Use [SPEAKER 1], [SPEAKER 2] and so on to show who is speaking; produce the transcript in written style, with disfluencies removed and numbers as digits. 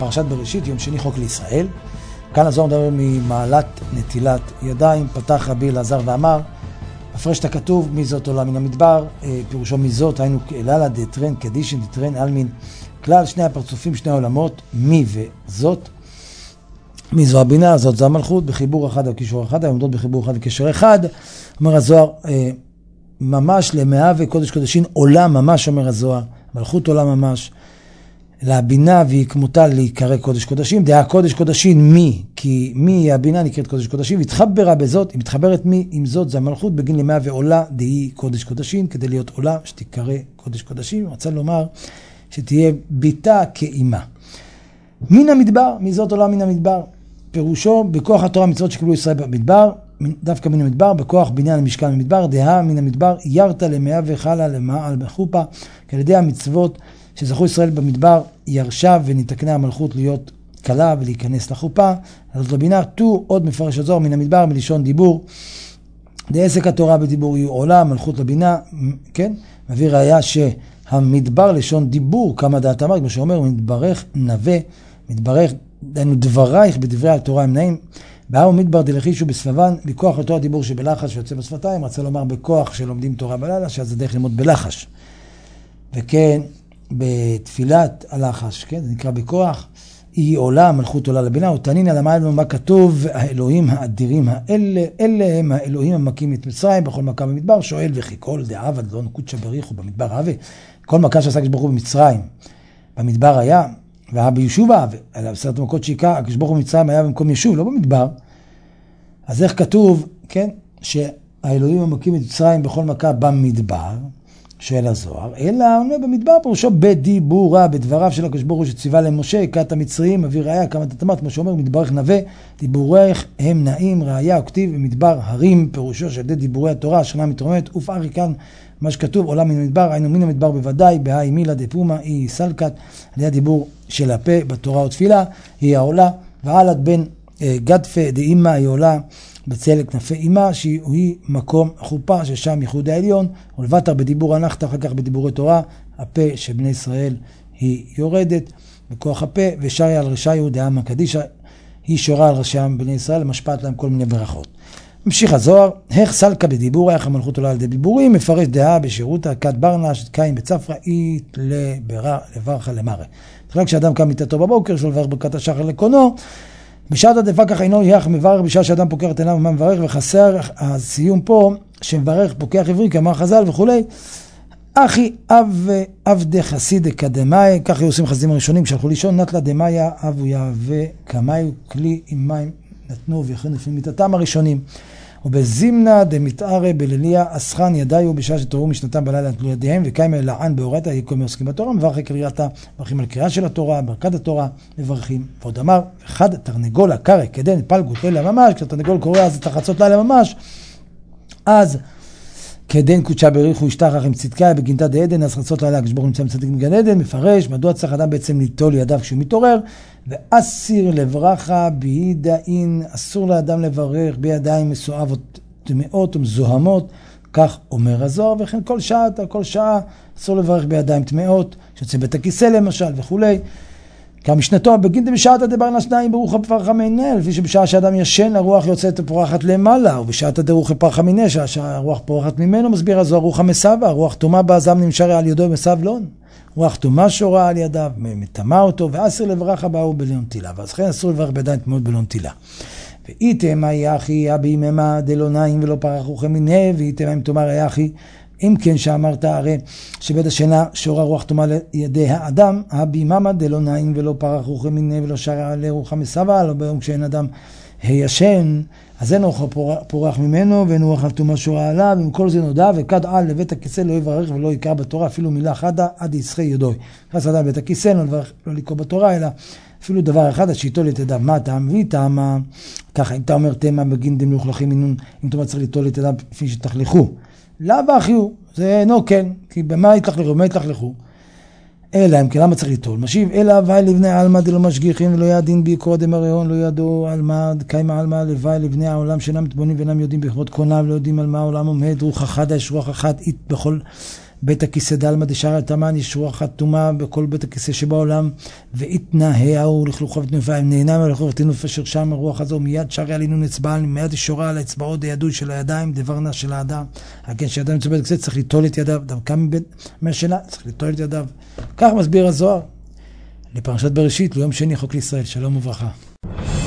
[SPEAKER 1] פרשת בראשית, יום שני חוק לישראל. כאן הזוהר מדבר ממעלת נטילת ידיים. פתח רבי אלעזר ואמר, הפרש את הכתוב, מי זאת עולה מן המדבר, פירושו מי זאת, היינו אללה דטרן קדישין דטרן אלמין, כלל שני הפרצופים, שני העולמות, מי וזאת. מי זו הבינה, זאת זו המלכות, בחיבור אחד וקישור אחד, העומדות בחיבור אחד וקשר אחד. אומר הזוהר, ממש למאה וקודש קודשין עולה ממש, אומר הזוהר, מלכות עולה ממש, להבינה והיא כמותה להיקרא קודש קודשים, דעה קודש קודשין מי, כי מי היא הבינה נקראת קודש קודשים, והתחברה בזאת, היא מתחברת מי עם זאת, זה המלכות, בגין למאה ועולה, דהי קודש קודשין, כדי להיות עולה, שתיקרא קודש קודשים. רוצה לומר שתהיה ביתה כאימה. מן המדבר, מי זאת עולה מן המדבר, פירושו בכוח התורה מצוות שקיבלו ישראל במדבר, דווקא מן המדבר, בכוח בניין המשכן במדבר, דהה מן המדבר, ירתה למאה וחלה למעל בחופה, כעל ידי המצוות שזכו ישראל במדבר, ירשה ונתקנה המלכות להיות קלה ולהיכנס לחופה. אז לבינה, תו עוד מפרש הזוהר מן המדבר מלשון דיבור, דעסק התורה בדיבור יהיו עולה, מלכות לבינה, כן? מביא ראיה שהמדבר לשון דיבור, כמה דעת אמר, כמו שאומר, מתברך נווה, מתברך, דיינו דברייך בדברי התורה הם נעים, באו מדבר דלחישו בסבבן, בכוח אותו הדיבור שבלחש שיוצא בשפתיים, רצה לומר בכוח שלומדים תורה בלילה, שזה דרך ללמוד בלחש. וכן, בתפילת הלחש, כן, זה נקרא בכוח, היא עולה, מלכות עולה לבינה, ותנין על המעל ומה כתוב, האלוהים האדירים האלה, אלה הם האלוהים המקים את מצרים, בכל מכה במדבר, שואל וכי כל דעה ודלון קודשא בריחו במדבר הווה, כל מכה שעשה הקדוש ברוך הוא במצרים, במדבר היה, והיה בישובה, ועל עשרת המכות שהיכה, הקדוש ברוך הוא במצרים היה במקום ישוב, לא במדבר. אז איך כתוב, כן, שהאלוהים המקים את מצרים בכל מכה במדבר, של הזוהר, אלא עונה במדבר פירושו בדיבורה, בדבריו של הקדוש ברוך הוא שציווה למשה, הכת המצרים, מביא ראיה, כמה תתמת, כמו שאומר, מדברך נווה, דיבורך הם נעים, ראיה וכתיב, במדבר הרים, פירושו של דיבורי התורה, השכינה מתרוממת, ופארי כאן, מה שכתוב, עולה מן המדבר, היינו מן המדבר בוודאי, בהאי מילה דפומה, היא סלקת, על ידי הדיבור של הפה בתורה ותפילה, היא העולה, ועלת בין גדפה דאימה, היא עולה, בצל כנפי אימה, שהיא מקום החופה, ששם ייחוד העליון, ולבטר בדיבור הנחת, אחר כך בדיבורי תורה, הפה של בני ישראל היא יורדת, בכוח הפה, ושרי על רשעיו דאמא קדישא, היא שורה על רשעם בני ישראל, משפעת להם כל מיני ברכות. ממשיך הזוהר, איך סלקה בדיבור, איך המלכות עולה על ידי דיבורים, מפרש דעה בשירותה, כת ברנש, קיים בצפרא, אית לברכה למראה. תחילה כשאדם קם מיטתו בבוקר, שלו לברך ברכת השחר לקונו, בשעת הדפקח אינו יח מברך, בשעה שאדם פוקח את עיניו ומה מברך, וחסר הסיום פה שמברך פוקח עברי כמה חז"ל וכולי. אחי עבדי חסיד אקדמאי, כך היו עושים חסידים הראשונים כשהלכו לישון, נטלה דמאיה אבו יהווה כמאי כלי עם מים נתנו ויכולים לפני מיטתם הראשונים. ובזימנה דמתערה בליליה אסחן ידיו בשעה שתורו משנתם בלילה נטלו ידיהם וקיים לען באורייתא יקום עוסקים בתורה, מברכים קריאתה, מברכים על קריאה של התורה, ברכת התורה, מברכים. ועוד אמר, אחד תרנגול הקרא כדין פלגות לילה ממש, כשתרנגול קורא אז את החצות לילה ממש, אז כדין קודשא בריחו ישתחח עם צדקה בגינתא דעדן, אז חצות לילה הקדוש ברוך הוא נמצא בצדיק מגן עדן, מפרש מדוע צריך אדם בעצם ליטול ידיו כשהוא מתעורר, ואסיר לברכה בידעין, אסור לאדם לברך בידיים מסואבות טמאות ומזוהמות, כך אומר הזוהר, וכן כל שעה אסור לברך בידיים טמאות, שיוצא בית הכיסא למשל וכולי. כמשנתו בגינתא בשעת הדבר שניים ברוך הפרחה מיניה, לפי שבשעה שאדם ישן הרוח יוצאת פורחת למעלה, ובשעת הדרוך פרחה מיניה, שהרוח פורחת ממנו, מסביר הזוהר רוח המסבה, הרוח תומה בעזם נמשרה על ידו מסבלון, רוח תומה שורה על ידיו, מטמא אותו, ואסיר לברכה באו בלון תילה, ואז כן אסור לברך בידיים טמאות בלון תילה. ואיתם היה אחי ביממה דלוניים ולא פרחוכם מיניה, ואיתם אם תאמר היה אחי, אם כן שאמרת הרי שבית השינה שורה רוח תומה לידי האדם, הביממה דלא נעים ולא פרח רוחם מיניה ולא שרה לרוחה מסבה, לא ביום כשאין אדם הישן, אז אין רוח פורח ממנו ואין רוח תומה שורה עליו, ומכל זה נודע וכד על לבית הכיסא לא יברך ולא יקרא בתורה אפילו מילה אחת עד יסחי ידוי. נכנס אדם בית הכיסא לא לקרוא בתורה אלא אפילו דבר אחד, שיטול את ידיו, מה טעם? והיא טעמה, ככה אם אתה אומר תמה בגין דם לוכלכים מינון, אם אתה אומר צריך ליטול את ידיו לפני שתחלכו. לאו אחיו, זה אינו כן, כי במה יתלכלכו, במה יתלכלכו? אלא, אם כן, למה צריך ליטול? משיב, אלא הווי לבני העלמא דלא משגיחים ולא ידין בי קודם הריון, לא ידעו על מה קיימה עלמא לוואי לבני העולם שאינם מתבונים ואינם יודעים בכבוד קונם, לא יודעים על מה העולם עומד, רוח אחת, יש רוח אחת, אית בית הכיסא דלמה דשאר התאמן, יש רוח התאומה בכל בית הכיסא שבעולם, והתנההו לכלוכו ותנופה, נהנה מלכלוכו ותנופה שרשם הרוח הזו, מיד שערי עלינו אצבעל, מיד שורה על האצבעות הידוי של הידיים, דברנה של האדם. כן, שאדם יצא בית הכיסא צריך ליטול את ידיו, אדם קם מהשינה, צריך ליטול את ידיו. כך מסביר הזוהר לפרשת בראשית, ליום שני חוק לישראל. שלום וברכה.